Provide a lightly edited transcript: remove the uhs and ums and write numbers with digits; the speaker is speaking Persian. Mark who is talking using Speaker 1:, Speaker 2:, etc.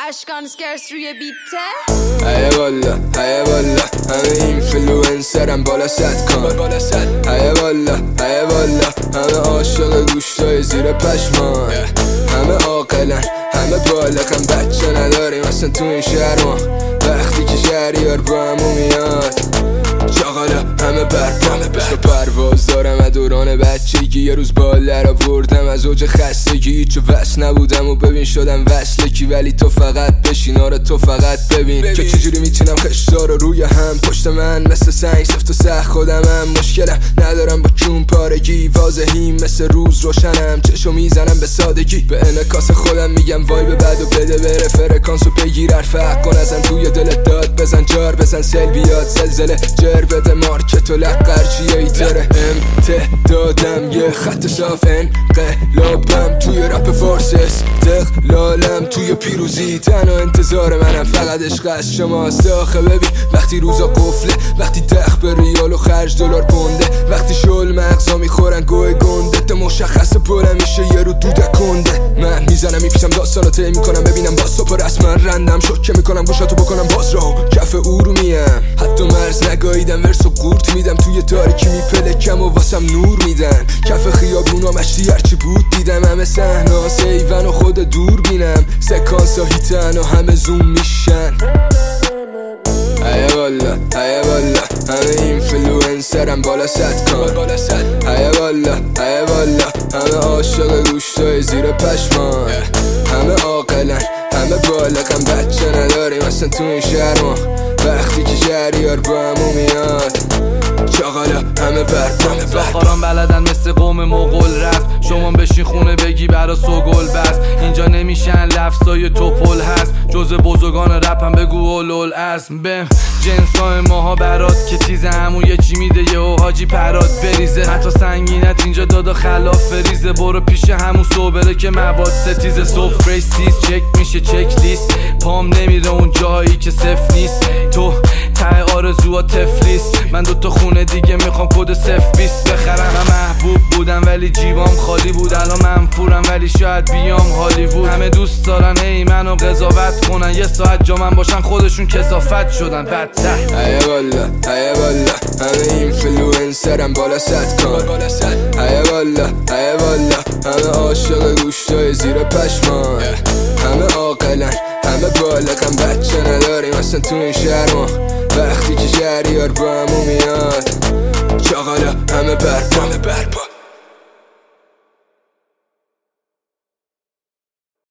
Speaker 1: اشکان سکرس روی بیته.
Speaker 2: هیه والا هیه والا همه اینفلوئنسرم بالا صد کن. هیه والا هیه والا همه عاشق گوشتای زیر پشمان. همه عاقلن همه بالغن بچه نداریم اصلا تو این شهر ما. وقتی که شهریار با همو میاد چاقالا همه برپام. عشق پرواز دارم دوران بچگی. یه روز بال در آوردم از اوج خستگی. هیچ وصل نبودم و ببین شدم وصلکی. ولی تو فقط بشین آره تو فقط ببین که چجوری میتونم خشتا رو روی هم. پشت من مثل سنگ سفت و سخت خودمم. مشکلم ندارم با چون پارگی. واضحیم مثل روز روشنم. چشو میزنم به سادگی. به انعکاس خودم میگم وای به بد و بده بره. فرکانسو بگیر حرف کن ازم توی دلت داد بزن جار بزن سل بیاد زلزله جر بده مارکت و لقر چیه ایتره. امتدادم یه خط صاف انقلابم توی رپ فارس استقلالم توی پیروزی. تنها انتظار منم فقط عشق از شماست. آخه ببین وقتی روزا قفله وقتی دخ به ریال و خرج دلار پونده وقتی شل مغزا میخورن گوه گنده تا مشخص پرم میشه یه رو دوده کنده. من میزنم میپیشم داستانو طی میکنم ببینم باز تو پر رسما رندم شوکه میکنم گوشاتو بکنم باز راهو کف ارومیم. حتی مرز نگاهیدم ورسو قورت میدم توی تاریکی میپلکم و واسم نور میدن. کف خیابونا مشتی هرچی بود دیدم. همه صحنا سیون و خود دور بینم. سکانسا هیتن و همه زوم میشن. هیه والا هیه والا همه اینفلوئنسرم بالا صد کن. هیه والا هیه والا همه عاشق گوشتای زیر پشمان. همه عاقلن همه بالغن بچه نداریم اصلا تو این شهر ما. وقتی که شهریار با همو میاد چاقالا همه برپام.
Speaker 3: سخاران بلدن مثل قوم مغول رفت. شما بشین خونه بگی برا سوگل بست. اینجا نمیشن لفظای توپل هست. جز بزرگان رپم بگو اولول اسم بم جنسای ماها برات که تیزه همون یه چی میده یه حاجی پرات بریزه. حتی سنگینت اینجا دادا خلاف فریزه. برو پیش همون صبره که مواد ستیزه. صبح ریسیز چک میشه چک لیست. پام نمیره اون جایی که صفر نیست. تو ته آرزوها تفلیست. من دوتا خونه دیگه میخوام کد 020 بخرم. من محبوب بودم ولی جیبام خالی بود. الان منفورم ولی شاید بیام هالیوود. همه دوست دارن هی منو قضاوت کنن. یه ساعت جا من باشن خودشون کثافت شدن بدتر.
Speaker 2: هیه والا هیه والا همه اینفلوئنسرم بالا صد کن. هیه والا هیه والا همه عاشق گوشتای زیر پشمان. همه عاقلن همه بالغن بچه نداریم اصلا تو این شهر ما. وقتی که شهریار با همو میاد چاقالا همه